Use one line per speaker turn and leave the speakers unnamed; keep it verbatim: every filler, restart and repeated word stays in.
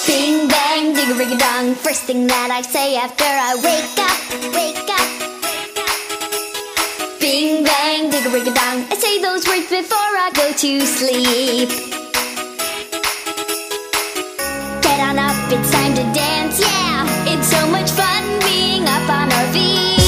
Bing bang, digga dong. First thing that I say after I wake up, wake up. Bing bang, digga dong. I say those words before I go to sleep. Get on up, it's time to dance, yeah. It's so much fun being up on our feet.